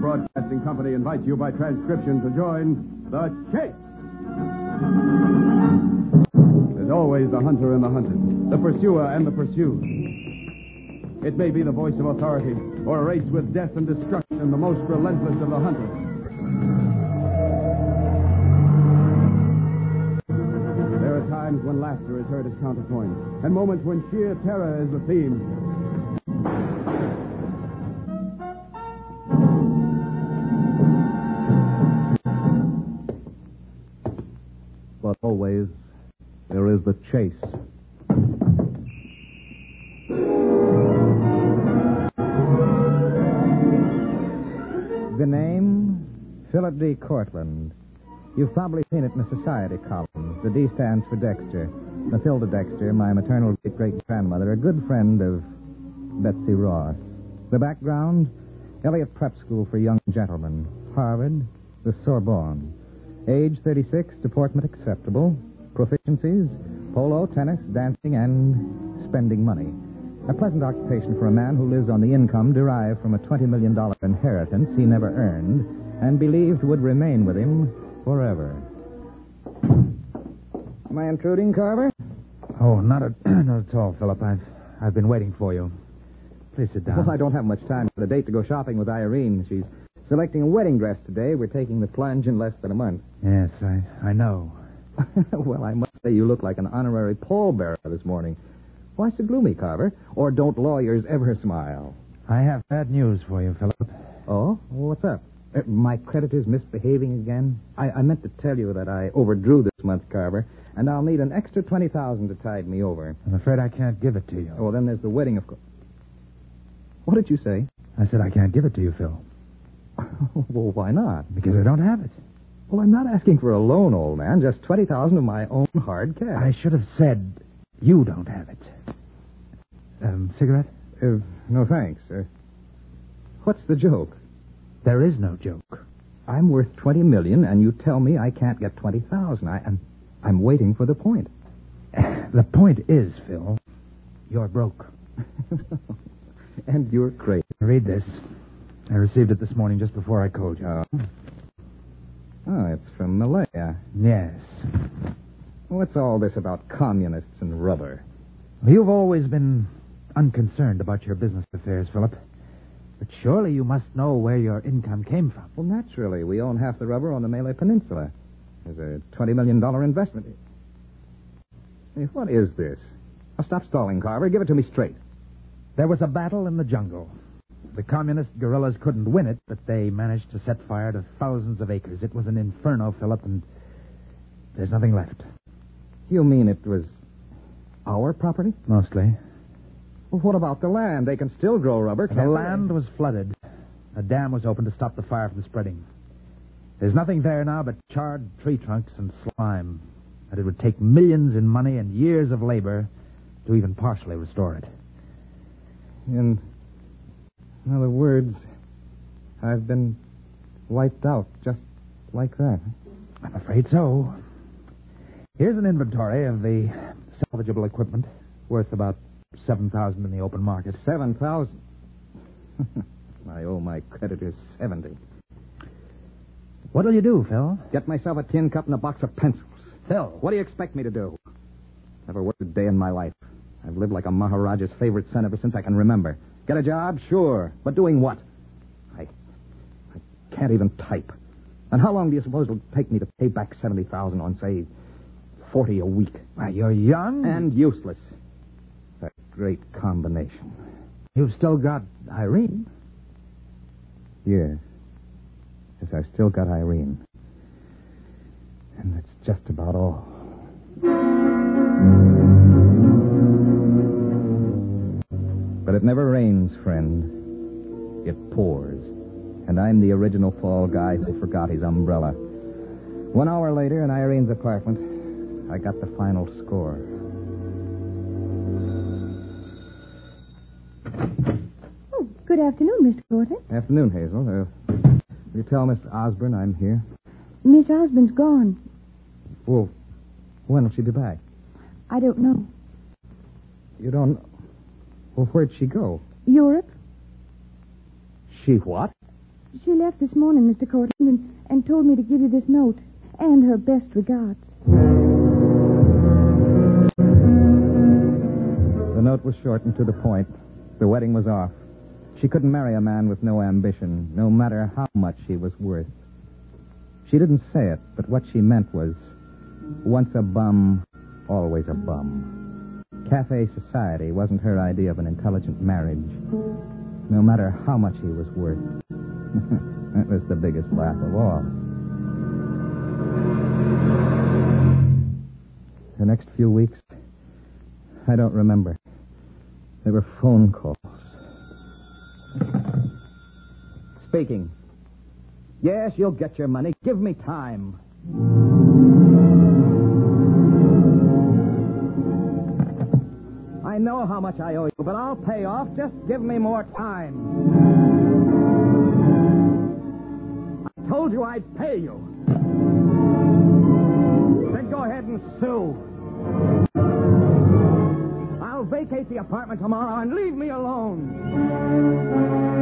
Broadcasting Company invites you by transcription to join The Chase. There's always the hunter and the hunted, the pursuer and the pursued. It may be the voice of authority or a race with death and destruction, the most relentless of the hunters. There are times when laughter is heard as counterpoint, and moments when sheer terror is the theme. But always, there is the chase. The name, Philip D. Cortland. You've probably seen it in the society columns. The D stands for Dexter. Mathilda Dexter, my maternal great-great-grandmother, a good friend of Betsy Ross. The background, Elliott Prep School for Young Gentlemen. Harvard, the Sorbonne. Age 36, deportment acceptable. Proficiencies, polo, tennis, dancing, and spending money. A pleasant occupation for a man who lives on the income derived from a $20 million inheritance he never earned and believed would remain with him forever. Am I intruding, Carver? Oh, not at all, Philip. I've been waiting for you. Please sit down. Well, I don't have much time for the date to go shopping with Irene. She's selecting a wedding dress today. We're taking the plunge in less than a month. Yes, I know. Well, I must say you look like an honorary pallbearer this morning. Why so gloomy, Carver? Or don't lawyers ever smile? I have bad news for you, Philip. Oh? What's up? My creditor's misbehaving again? I meant to tell you that I overdrew this month, Carver, and I'll need an extra $20,000 to tide me over. I'm afraid I can't give it to you. Oh, then there's the wedding, of course. What did you say? I said I can't give it to you, Phil. Well, why not? Because I don't have it. Well, I'm not asking for a loan, old man. Just $20,000 of my own hard cash. I should have said you don't have it. Cigarette? No, thanks. What's the joke? There is no joke. I'm worth $20 million, and you tell me I can't get $20,000. I'm waiting for the point. The point is, Phil, you're broke. And you're crazy. Read this. I received it this morning just before I called you. Oh, it's from Malaya. Yes. What's all this about communists and rubber? You've always been unconcerned about your business affairs, Philip. But surely you must know where your income came from. Well, naturally. We own half the rubber on the Malay Peninsula. There's a $20 million investment. Hey, what is this? Now, stop stalling, Carver. Give it to me straight. There was a battle in the jungle. The communist guerrillas couldn't win it, but they managed to set fire to thousands of acres. It was an inferno, Philip, and there's nothing left. You mean it was our property? Mostly. Well, what about the land? They can still grow rubber, can't The they? land was flooded. A dam was opened to stop the fire from spreading. There's nothing there now but charred tree trunks and slime. And it would take millions in money and years of labor to even partially restore it. In other words, I've been wiped out just like that. I'm afraid so. Here's an inventory of the salvageable equipment, worth about $7,000 in the open market. $7,000? I owe my creditors $70,000. What'll you do, Phil? Get myself a tin cup and a box of pencils. Phil. What do you expect me to do? Never worked a day in my life. I've lived like a Maharaja's favorite son ever since I can remember. Get a job? Sure. But doing what? I can't even type. And how long do you suppose it'll take me to pay back $70,000 on, say, $40 a week? Why, you're young. And useless. That great combination. You've still got Irene. Yes. Yes, I've still got Irene. And that's just about all. But it never rains, friend. It pours. And I'm the original fall guy who forgot his umbrella. 1 hour later, in Irene's apartment, I got the final score. Oh, good afternoon, Mr. Cortland. Afternoon, Hazel. Will you tell Miss Osborne I'm here? Miss Osborne's gone. Well, when will she be back? I don't know. You don't... Well, where'd she go? Europe? She what? She left this morning, Mr. Cortland, and told me to give you this note and her best regards. The note was short and to the point. The wedding was off. She couldn't marry a man with no ambition, no matter how much he was worth. She didn't say it, but what she meant was, once a bum, always a bum. Cafe society wasn't her idea of an intelligent marriage, no matter how much he was worth. That was the biggest laugh of all. The next few weeks, I don't remember. There were phone calls. Speaking. Yes, you'll get your money. Give me time. I know how much I owe you, but I'll pay off. Just give me more time. I told you I'd pay you. Then go ahead and sue. I'll vacate the apartment tomorrow and leave me alone.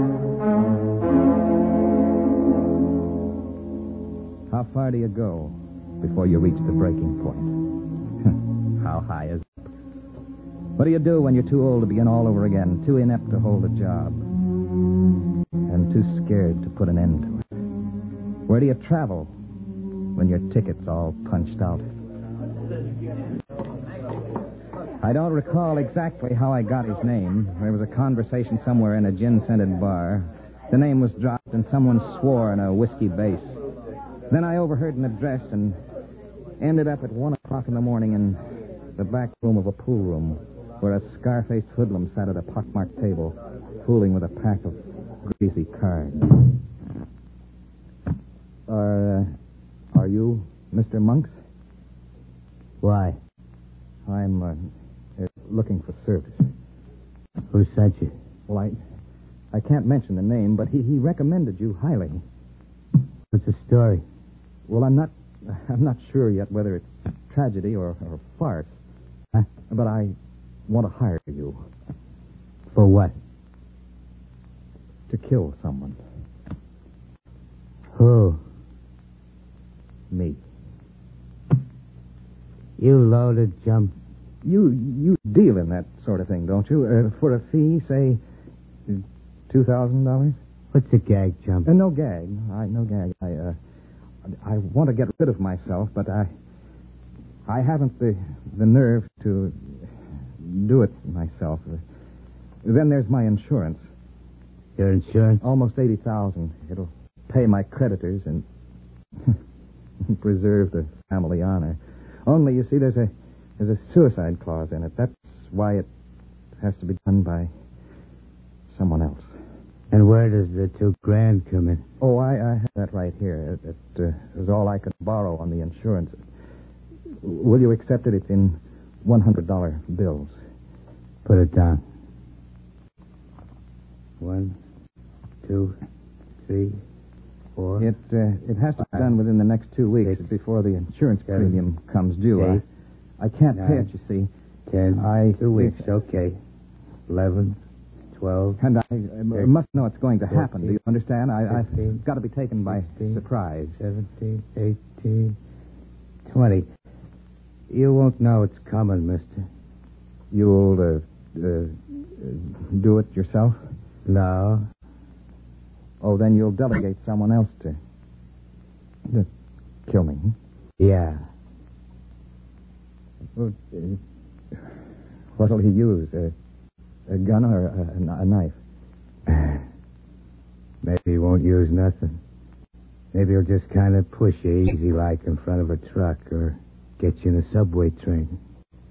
How far do you go before you reach the breaking point? How high is it? What do you do when you're too old to begin all over again, too inept to hold a job, and too scared to put an end to it? Where do you travel when your ticket's all punched out? I don't recall exactly how I got his name. There was a conversation somewhere in a gin-scented bar. The name was dropped, and someone swore in a whiskey bass. Then I overheard an address and ended up at 1 o'clock in the morning in the back room of a pool room where a scar-faced hoodlum sat at a pockmarked table, fooling with a pack of greasy cards. Are you Mr. Monks? Why? I'm looking for service. Who sent you? Well, I can't mention the name, but he recommended you highly. What's the story? Well, I'm not sure yet whether it's tragedy or farce. Huh? But I want to hire you. For what? To kill someone. Who? Me. You loaded chump. You deal in that sort of thing, don't you? For a fee, say, $2,000? What's a gag, chump? No gag. No gag. I want to get rid of myself, but I haven't the nerve to do it myself. Then there's my insurance. Your insurance? Almost $80,000. It'll pay my creditors and preserve the family honor. Only, you see, there's a suicide clause in it. That's why it has to be done by someone else. And where does the $2,000 come in? Oh, I have that right here. It was all I could borrow on the insurance. Will you accept it? It's in $100 bills. Put it down. 1, 2, 3, 4. It has to be done within the next 2 weeks before the insurance premium comes due. 8, I can't 9, pay it, you see. 10. 2 weeks. Okay. 11, 12. And I must know it's going to happen. 14, Do you understand? I've 15, got to be taken by 16, surprise. 17, 18, 20. You won't know it's coming, mister. You'll do it yourself? No. Oh, then you'll delegate someone else to kill me. Yeah. Well, what'll he use? A gun or a knife? Maybe he won't use nothing. Maybe he'll just kind of push you easy like in front of a truck or get you in a subway train.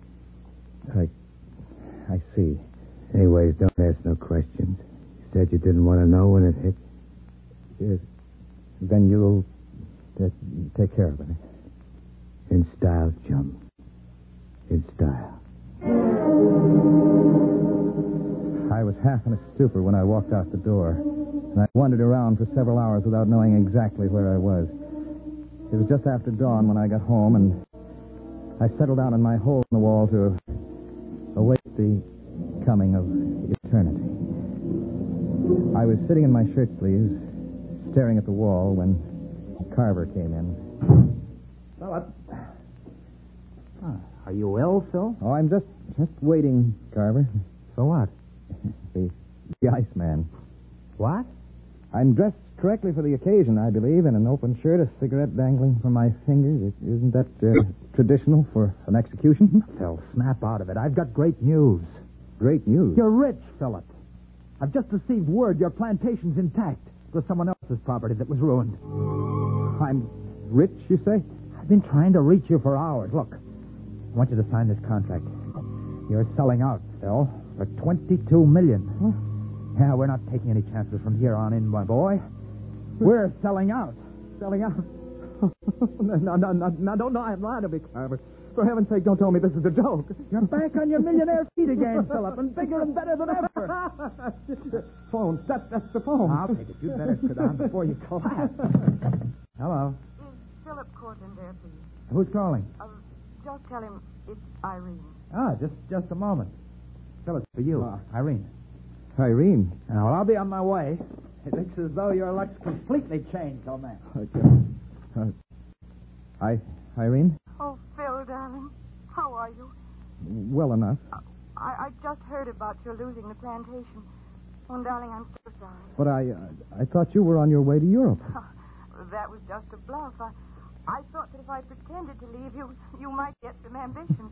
I see. Anyways, don't ask no questions. You said you didn't want to know when it hit. Then you'll take care of it. In style, chum. In style. I was half in a stupor when I walked out the door, and I wandered around for several hours without knowing exactly where I was. It was just after dawn when I got home, and I settled down in my hole in the wall to await the coming of eternity. I was sitting in my shirt sleeves, staring at the wall when Carver came in. Philip. Are you ill, Phil? Oh, I'm just waiting, Carver. So what? The Iceman. What? I'm dressed correctly for the occasion, I believe, in an open shirt, a cigarette dangling from my fingers. Isn't that traditional for an execution? Phil, snap out of it. I've got great news. Great news. You're rich, Philip. I've just received word your plantation's intact. It was someone else's property that was ruined. I'm rich, you say? I've been trying to reach you for hours. Look, I want you to sign this contract. You're selling out, Phil, for $22 million. Huh? Yeah, we're not taking any chances from here on in, my boy. We're selling out. Selling out? No, don't lie to me, Carver. For heaven's sake, don't tell me this is a joke. You're back on your millionaire feet again, Philip, and bigger and better than ever. Phone. That's the phone. I'll take it. You'd better sit down before you collapse. Hello. Is Philip Cortland there, please? Who's calling? Just tell him it's Irene. Ah, just a moment. Philip, for you. Irene. Irene. Now, well, I'll be on my way. It looks as though your luck's completely changed, old man. Irene? Oh, Phil, darling. How are you? Well enough. I just heard about your losing the plantation. Oh, darling, I'm so sorry. But I thought you were on your way to Europe. That was just a bluff. I thought that if I pretended to leave you might get some ambition.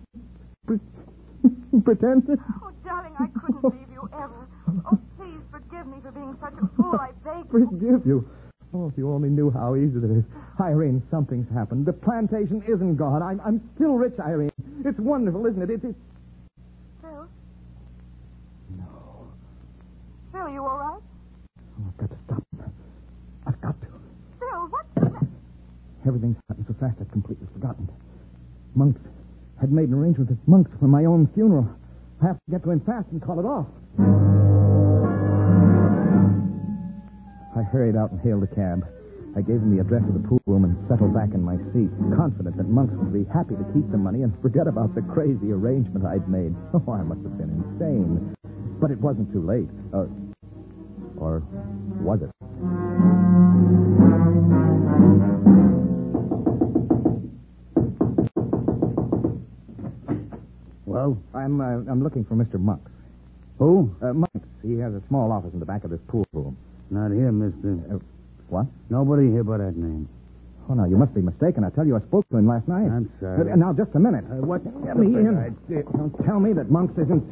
Pretended? Oh, darling, I couldn't leave you ever. Oh, please forgive me for being such a fool. I beg you. Forgive you? Oh, if you only knew how easy it is. Irene, something's happened. The plantation isn't gone. I'm still rich, Irene. It's wonderful, isn't it? It's... Phil? No. Phil, you all right? Oh, I've got to stop. I've got to. Phil, what's the matter? Everything's happened so fast I've completely forgotten. Monks. I'd made an arrangement with Monks for my own funeral. I have to get to him fast and call it off. I hurried out and hailed a cab. I gave him the address of the pool room and settled back in my seat, confident that Monks would be happy to keep the money and forget about the crazy arrangement I'd made. Oh, I must have been insane. But it wasn't too late. Or was it? Well? I'm looking for Mr. Monks. Who? Monks. He has a small office in the back of this pool room. Not here, mister. What? Nobody here by that name. Oh, now, you must be mistaken. I tell you, I spoke to him last night. I'm sorry. Now, just a minute. What? Let me in. Don't tell me that Monks isn't...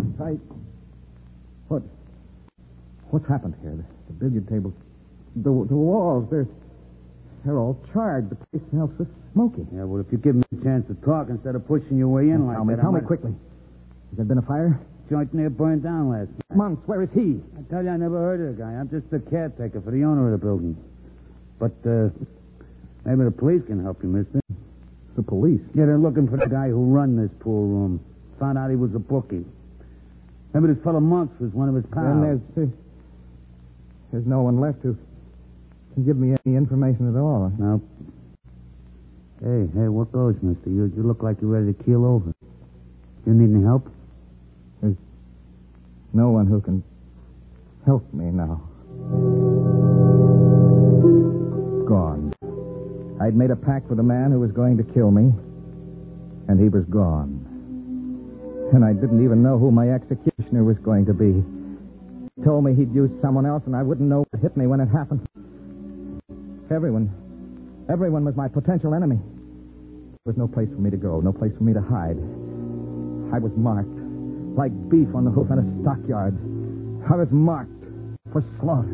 What's happened here? The billiard table... The walls, they're all charred. The place smells so smoky. Yeah, well, if you give me a chance to talk instead of pushing your way in like that... Tell me quickly. Has there been a fire? Joint near burned down last night. Monks, where is he? I tell you, I never heard of the guy. I'm just the caretaker for the owner of the building. But, maybe the police can help you, mister. The police? Yeah, they're looking for the guy who run this pool room. Found out he was a bookie. Maybe this fellow Monks was one of his pals. Then there's no one left who can give me any information at all. No. Hey, what goes, mister? You look like you're ready to keel over. You need any help? There's no one who can help me now. Gone. I'd made a pact with a man who was going to kill me, and he was gone. And I didn't even know who my executioner was going to be. He told me he'd use someone else, and I wouldn't know what hit me when it happened. Everyone was my potential enemy. There was no place for me to go, no place for me to hide. I was marked, like beef on the hoof in a stockyard. I was marked for slaughter.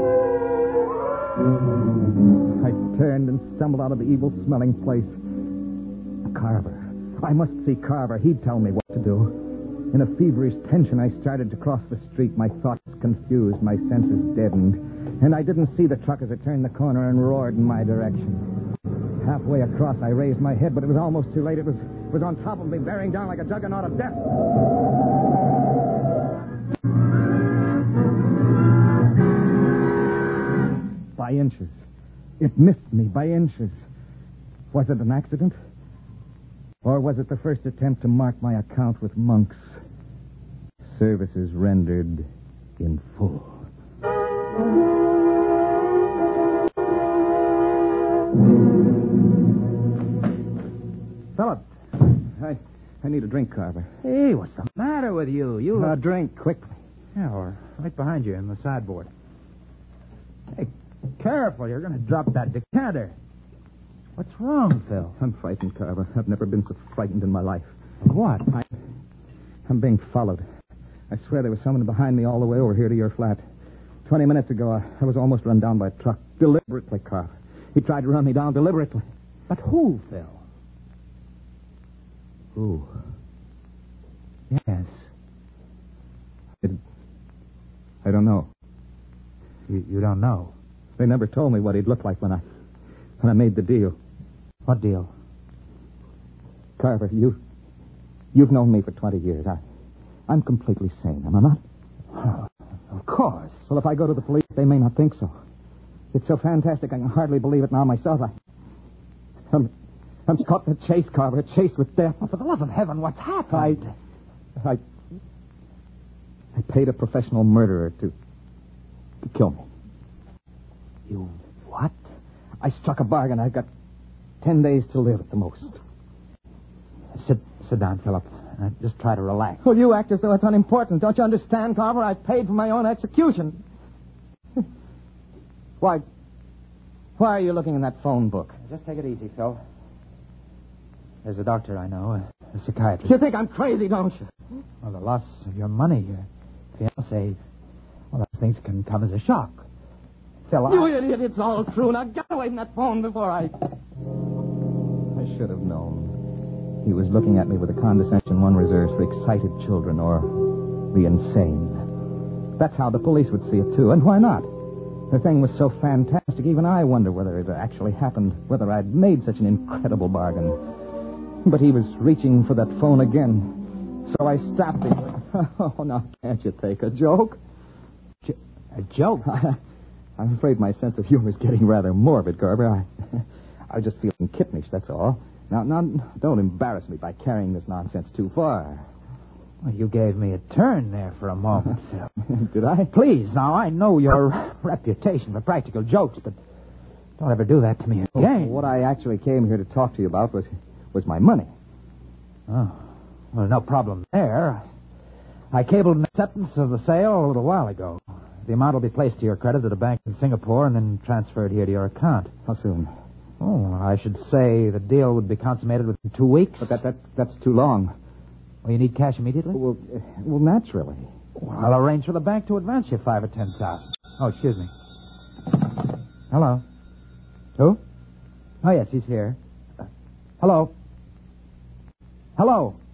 I turned and stumbled out of the evil-smelling place. Carver. I must see Carver. He'd tell me what to do. In a feverish tension, I started to cross the street. My thoughts confused, my senses deadened. And I didn't see the truck as it turned the corner and roared in my direction. Halfway across, I raised my head, but it was almost too late. It was on top of me, bearing down like a juggernaut of death. By inches. It missed me by inches. Was it an accident? Or was it the first attempt to mark my account with Monks? Services rendered in full. I need a drink, Carver. Hey, what's the matter with you? You A look... drink, quickly. Yeah, or right behind you in the sideboard. Hey, careful. You're going to drop that decanter. What's wrong, Phil? I'm frightened, Carver. I've never been so frightened in my life. What? I'm being followed. I swear there was someone behind me all the way over here to your flat. 20 minutes ago, I was almost run down by a truck. Deliberately, Carver. He tried to run me down deliberately. But who, Phil? Who? Yes. I don't know. You don't know? They never told me what he'd look like when I made the deal. What deal? Carver, you've known me for 20 years. I'm completely sane, am I not? Oh, of course. Well, if I go to the police, they may not think so. It's so fantastic, I can hardly believe it now myself. I'm caught in a chase, Carver, a chase with death. Oh, for the love of heaven, what's happened? I paid a professional murderer to kill me. You what? I struck a bargain. I've got 10 days to live at the most. Sit down, Philip. Just try to relax. Well, you act as though it's unimportant. Don't you understand, Carver? I paid for my own execution. Why are you looking in that phone book? Just take it easy, Phil. There's a doctor I know, a psychiatrist. You think I'm crazy, don't you? Well, the loss of your money, your fiancé, well, those things can come as a shock. Phil, You idiot, it's all true. Now get away from that phone before I should have known. He was looking at me with a condescension one reserves for excited children or the insane. That's how the police would see it, too. And why not? The thing was so fantastic, even I wonder whether it actually happened, whether I'd made such an incredible bargain. But he was reaching for that phone again. So I stopped him. Oh, now, can't you take a joke? A joke? I'm afraid my sense of humor is getting rather morbid, Carver. I was just feeling kittenish, that's all. Now, don't embarrass me by carrying this nonsense too far. Well, you gave me a turn there for a moment, Phil. Did I? Please, now, I know your reputation for practical jokes, but don't ever do that to me again. What I actually came here to talk to you about was my money. Oh, well, no problem there. I cabled an acceptance of the sale a little while ago. The amount will be placed to your credit at a bank in Singapore and then transferred here to your account. How soon? Oh, I should say the deal would be consummated within 2 weeks. But that's too long. Well, you need cash immediately? Well, naturally. Well, I'll arrange for the bank to advance you $5,000 or $10,000. Oh, excuse me. Hello. Who? Oh, yes, he's here. Hello. Hello.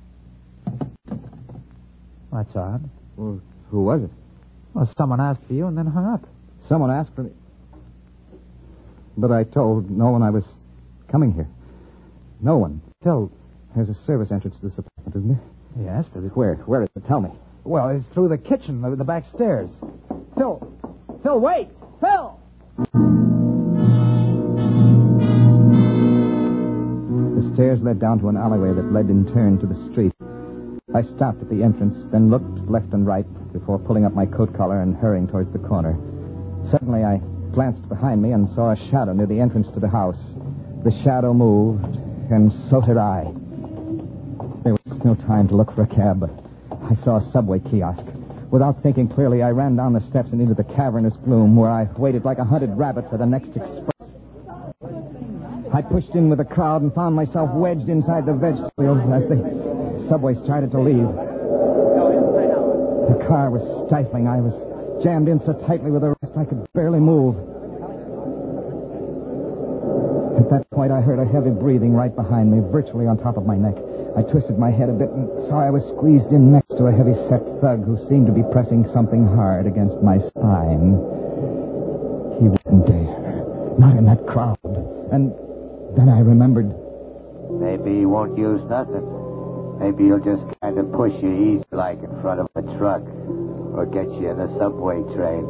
That's odd. Well, who was it? Well, someone asked for you and then hung up. Someone asked for me. But I told no one I was coming here. No one. Phil. There's a service entrance to this apartment, isn't there? Yes, but Where is it? Tell me. Well, it's through the kitchen, the back stairs. Phil, wait! Phil! The stairs led down to an alleyway that led in turn to the street. I stopped at the entrance, then looked left and right before pulling up my coat collar and hurrying towards the corner. Suddenly, I glanced behind me and saw a shadow near the entrance to the house. The shadow moved, and so did I. There was no time to look for a cab, but I saw a subway kiosk. Without thinking clearly, I ran down the steps and into the cavernous gloom, where I waited like a hunted rabbit for the next express. I pushed in with the crowd and found myself wedged inside the vestibule as the subway started to leave. The car was stifling. I was jammed in so tightly with the rest I could barely move. At that point, I heard a heavy breathing right behind me, virtually on top of my neck. I twisted my head a bit and saw I was squeezed in next to a heavy-set thug who seemed to be pressing something hard against my spine. He wouldn't dare. Not in that crowd. And then I remembered. Maybe he won't use nothing. Maybe he'll just kind of push you easy like in front of a truck or get you in a subway train.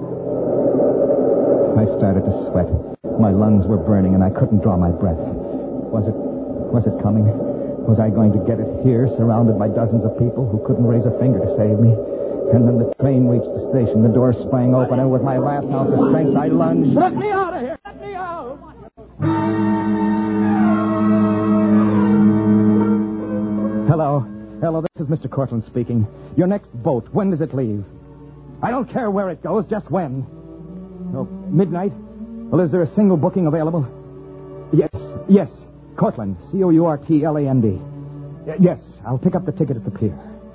I started to sweat. My lungs were burning and I couldn't draw my breath. Was it coming? Was I going to get it here, surrounded by dozens of people who couldn't raise a finger to save me? And then the train reached the station. The door sprang open, and with my last ounce of strength, I lunged. Let me out of here! Let me out! Hello. Hello, this is Mr. Cortlandt speaking. Your next boat, when does it leave? I don't care where it goes, just when. Oh, midnight? Well, is there a single booking available? Yes. Cortland, Courtland. Yes, I'll pick up the ticket at the pier.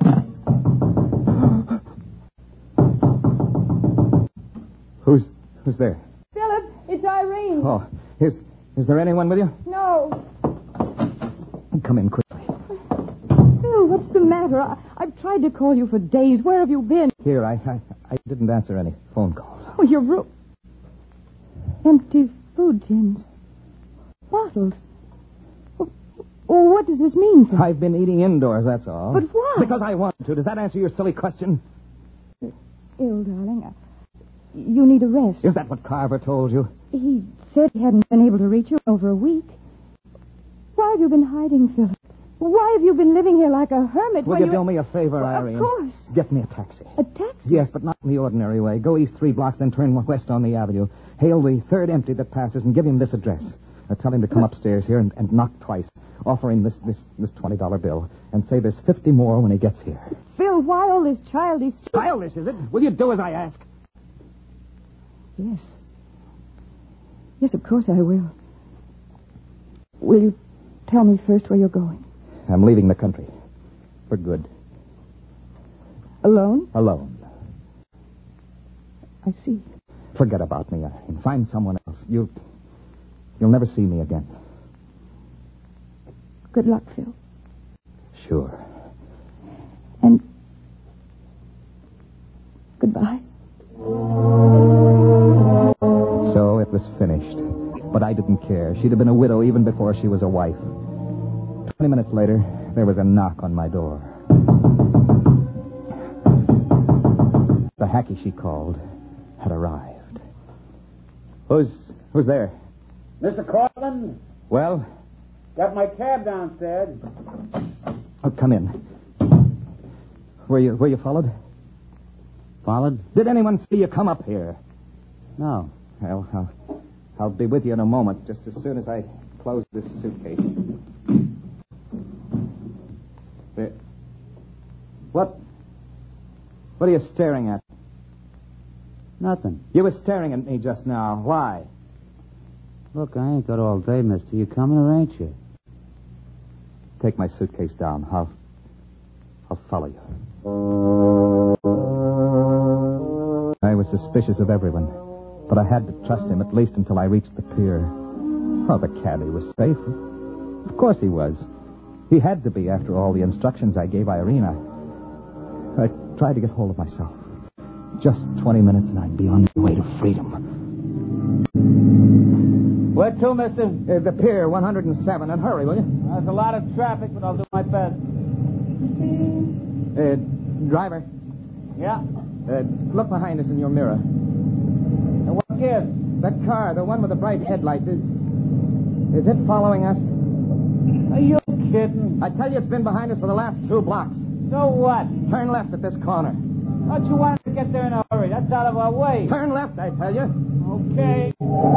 Who's there? Philip, it's Irene. Oh, is there anyone with you? No. Come in quickly. Phil, what's the matter? I've tried to call you for days. Where have you been? Here, I didn't answer any phone calls. Oh, your room. Empty food tins. Bottles. Oh, what does this mean, Phil? I've been eating indoors, that's all. But why? Because I want to. Does that answer your silly question? Ill, darling. You need a rest. Is that what Carver told you? He said he hadn't been able to reach you in over a week. Why have you been hiding, Philip? Why have you been living here like a hermit? Will you do me a favor, Well, Irene? Of course. Get me a taxi. A taxi? Yes, but not in the ordinary way. Go east 3 blocks, then turn west on the avenue. Hail the third empty that passes and give him this address. Tell him to come upstairs here and knock twice. Offer him this $20 bill. And say there's 50 more when he gets here. Phil, why all this childish... Childish, is it? Will you do as I ask? Yes. Yes, of course I will. Will you tell me first where you're going? I'm leaving the country. For good. Alone? Alone. I see. Forget about me, Irene. Find someone else. You'll never see me again. Good luck, Phil. Sure. And goodbye. So it was finished. But I didn't care. She'd have been a widow even before she was a wife. 20 minutes later, there was a knock on my door. The hacky she called had arrived. Who's there? Mr. Cortland, Well, got my cab downstairs. oh, come in. Were you followed? Followed? Did anyone see you come up here? No. Well, I'll be with you in a moment, just as soon as I close this suitcase. There. What are you staring at? Nothing. You were staring at me just now. Why? Look, I ain't got all day, mister. You coming or ain't you? Take my suitcase down. I'll follow you. I was suspicious of everyone, but I had to trust him at least until I reached the pier. Oh, the cabbie was safe. Of course he was. He had to be after all the instructions I gave Irina. I tried to get hold of myself. Just 20 minutes and I'd be on my way to freedom. Where to, mister? The pier, 107. And hurry, will you? There's a lot of traffic, but I'll do my best. Driver, Yeah? look behind us in your mirror. And what gives? That car, the one with the bright headlights, is it following us? Are you kidding? I tell you, it's been behind us for the last 2 blocks. So what? Turn left at this corner. Thought you wanted to get there in a hurry. That's out of our way. Turn left, I tell you. Okay.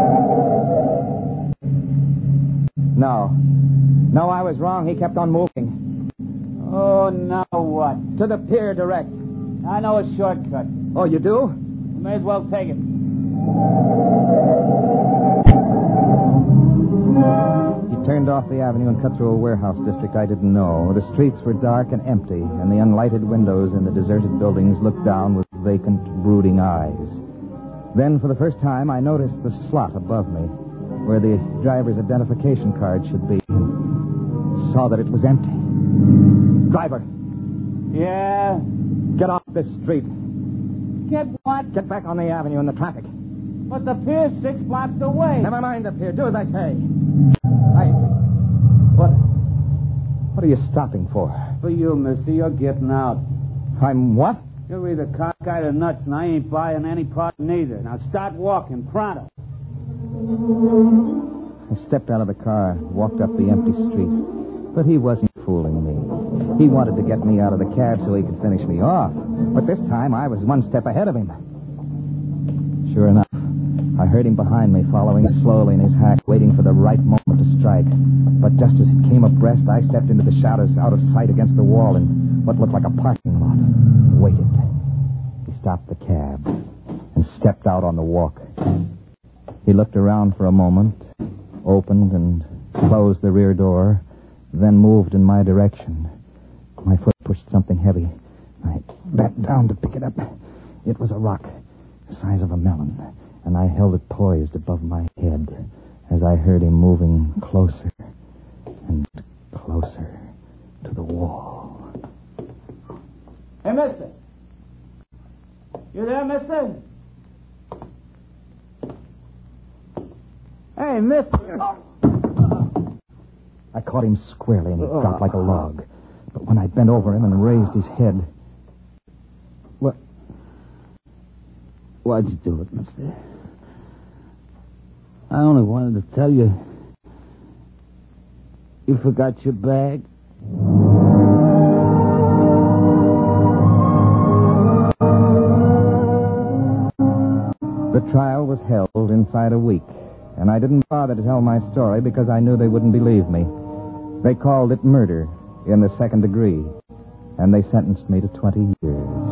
No, I was wrong. He kept on moving. Oh, now what? To the pier direct. I know a shortcut. Oh, you do? You may as well take it. He turned off the avenue and cut through a warehouse district I didn't know. The streets were dark and empty, and the unlighted windows in the deserted buildings looked down with vacant, brooding eyes. Then, for the first time, I noticed the slot above me, where the driver's identification card should be, and saw that it was empty. Driver, Yeah? get off this street. Get what? Get back on the avenue in the traffic. But the pier's 6 blocks away. Never mind the pier. Do as I say. What are you stopping for? For you, mister, you're getting out. I'm what? You're either cockeyed or nuts, and I ain't buying any part neither. Now start walking, pronto. I stepped out of the car and walked up the empty street. But he wasn't fooling me. He wanted to get me out of the cab so he could finish me off. But this time I was one step ahead of him. Sure enough, I heard him behind me, following slowly in his hack, waiting for the right moment to strike. But just as it came abreast, I stepped into the shadows out of sight against the wall in what looked like a parking lot. Waited. He stopped the cab and stepped out on the walk. He looked around for a moment, opened and closed the rear door, then moved in my direction. My foot pushed something heavy. I bent down to pick it up. It was a rock, the size of a melon, and I held it poised above my head as I heard him moving closer and closer to the wall. Hey, mister. You there, mister? Hey, mister. I caught him squarely, and he dropped like a log. But when I bent over him and raised his head... Why'd you do it, mister? I only wanted to tell you. You forgot your bag. The trial was held inside a week, and I didn't bother to tell my story because I knew they wouldn't believe me. They called it murder in the second degree, and they sentenced me to 20 years.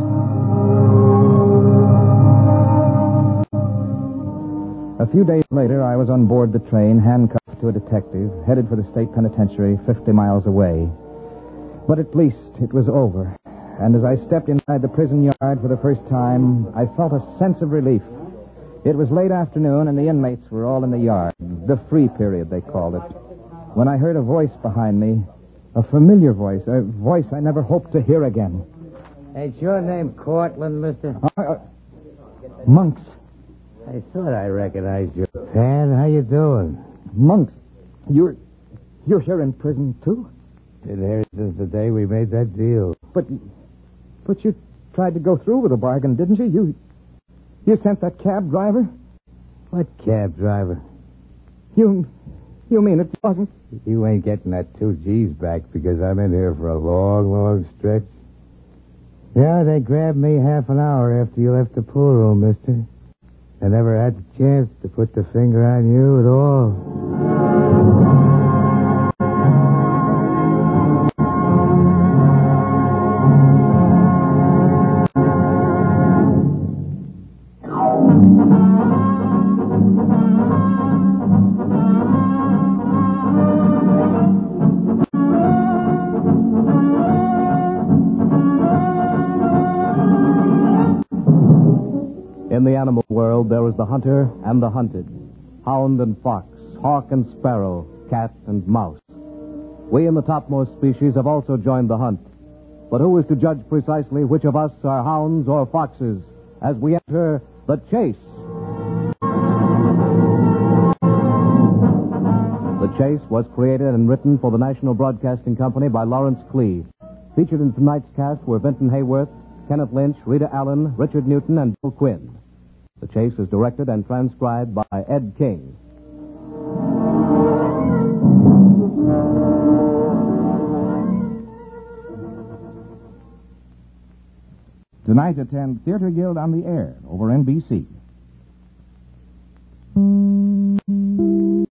A few days later, I was on board the train, handcuffed to a detective, headed for the state penitentiary 50 miles away. But at least it was over, and as I stepped inside the prison yard for the first time, I felt a sense of relief. It was late afternoon, and the inmates were all in the yard. The free period, they called it. When I heard a voice behind me, a familiar voice, a voice I never hoped to hear again. Ain't your name Cortland, mister? Monks. I thought I recognized your pan. How you doing? Monks, you're here in prison, too? Been here since the day we made that deal. But you tried to go through with the bargain, didn't you? You sent that cab driver? What cab driver? You mean it wasn't? You ain't getting that 2 G's back because I'm in here for a long, long stretch. Yeah, they grabbed me half an hour after you left the pool room, mister. I never had the chance to put the finger on you at all. In the animal world, there is the hunter and the hunted, hound and fox, hawk and sparrow, cat and mouse. We in the topmost species have also joined the hunt. But who is to judge precisely which of us are hounds or foxes as we enter the chase? The Chase was created and written for the National Broadcasting Company by Lawrence Cleve. Featured in tonight's cast were Vinton Hayworth, Kenneth Lynch, Rita Allen, Richard Newton, and Bill Quinn. The Chase is directed and transcribed by Ed King. Tonight attend Theater Guild on the Air over NBC.